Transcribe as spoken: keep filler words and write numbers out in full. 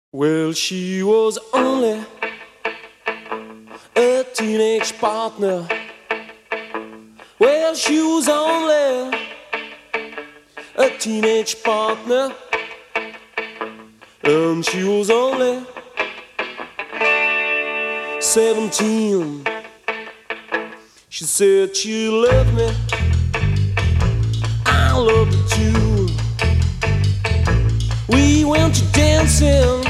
Well, she was only a teenage partner. Well, she was only a teenage partner. And she was only seventeen. She said she loved me, I loved her too. We went to dancing